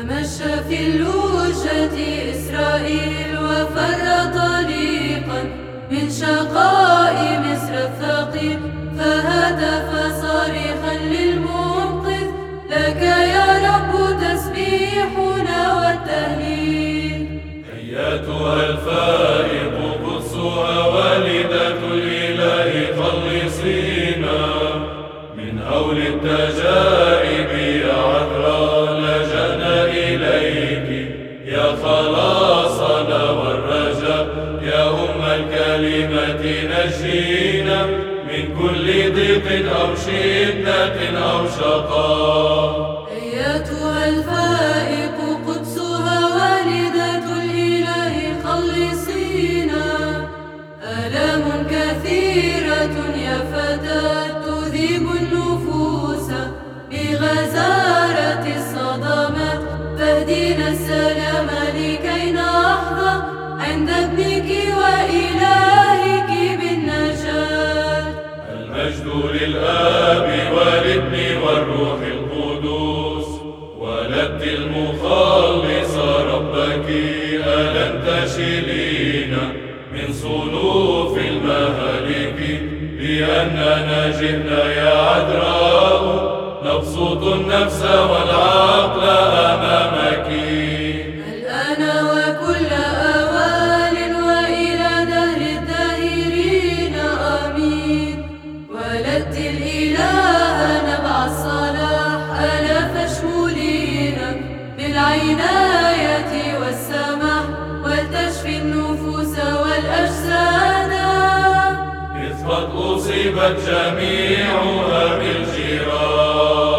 تمشى في اللوجة إسرائيل وفر طليقا من شقاء مصر الثقيل، فهتف صارخا للمنقذ: لك يا رب تسبيحنا والتهليل. أيتها الفائق قدسها والدة الإله خلصينا من هول التجارب يا عذراء، لجأنا إليك يا خلاصنا والرجاء، يا أم الكلمة نجينا من كل ضيق أو شدة أو شقاء. أيتها الفائق قدسها والدة الإله خلصينا، آلام كثيرة يا فتاة تذيب النفوس بغزارة الصدمات، فاهدينا السلام لكي نحظى عند ابنك وإلهك بالنجاة. المجد للآب والابن والروح القدوس، ولدت المخلص ربك ألن تشيلين من صنوف المهالك، لأننا جئنا يا عذراء نبسط النفس والعقل أمامك. الآن وكل أوان وإلى دهر الداهرين آمين. ولدت الإله نبع الصلاح آلاف شمولين بالعناية والسماح، ولتشفي النفوس والأجساد إذ قد أصيبت جميعها بالجراح.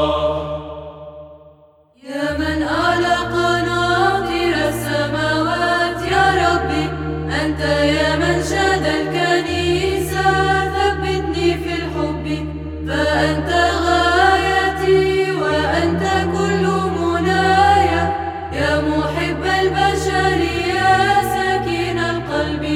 يا من أعلى قناطر السماوات يا ربي، أنت يا من شاد الكنيسة، ثبتني في الحب فأنت غايتي وأنت كل منايا، يا محب البشر يا سكين القلب.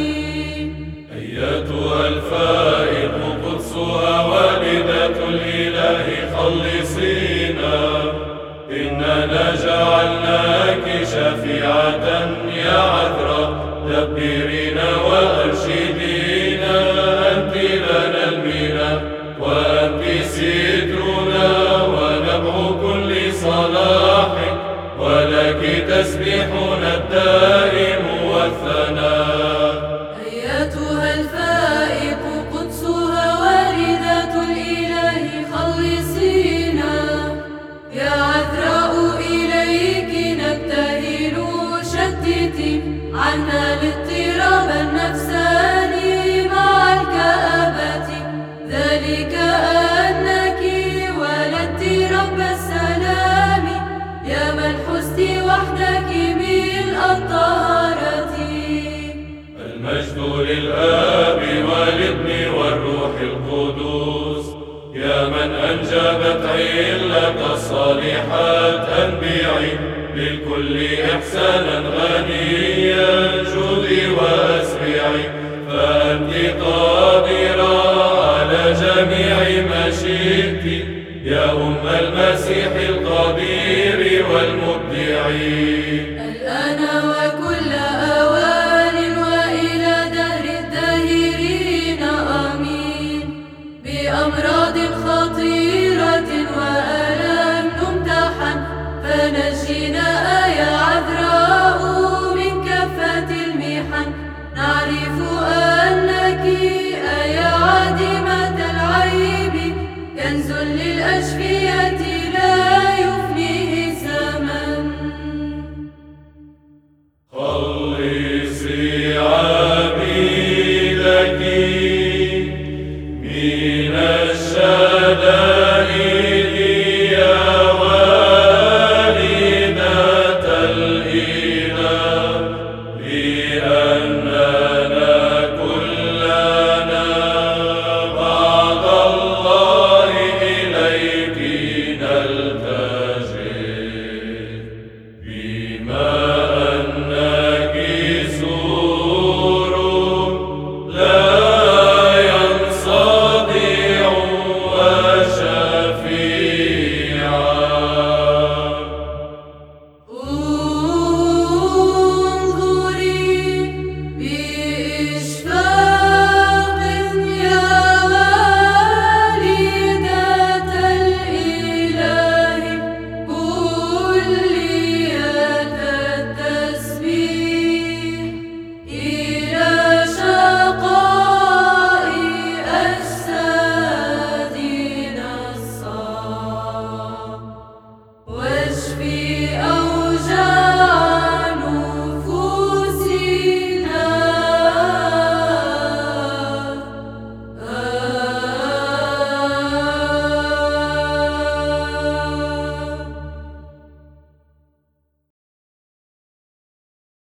أيتها الفائق قدسها والدة الإله خلصينا، إننا جعلناك شفيعة يا عذراء، دبرينا وأرشدينا، أنت لنا المنى وأنت سترنا ونبع كل صلاح، ولك تسبيحنا الدائم والثناء. أيتها الفائق قدسها والدة الإله خلصينا، يا عذراء إليك نبتهل، شتتي عنا الاضطراب النفساني مع الكآبة، ذلك أنك ولدت رب السلام، يا من حزت وحدك ملء الطهارة. المجد للآب والابن والروح القدوس، يا من أنجبت علة الصالحات، أنبيعي للكل إحسانا غنيا، جودي وأسبيعي، فأنت قادرة على جميع ما شئت، يا أم المسيح القدير والمبدع. الآن وكل أوان وإلى دهر الداهرين آمين. بأمراض خطيرة وآلام نمتحن، فنجينا